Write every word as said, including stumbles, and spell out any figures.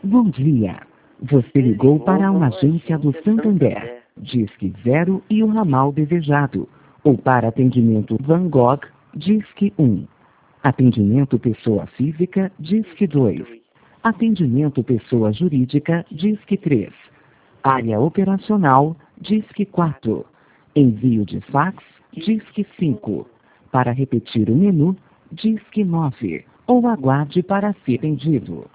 Bom dia. Você ligou para uma agência do Santander. Disque zero e o ramal desejado. Ou para atendimento Van Gogh, Disque um. Atendimento pessoa física, Disque dois. Atendimento pessoa jurídica, Disque três. Área operacional, Disque quatro. Envio de fax, Disque cinco. Para repetir o menu, Disque nove. Ou aguarde para ser atendido.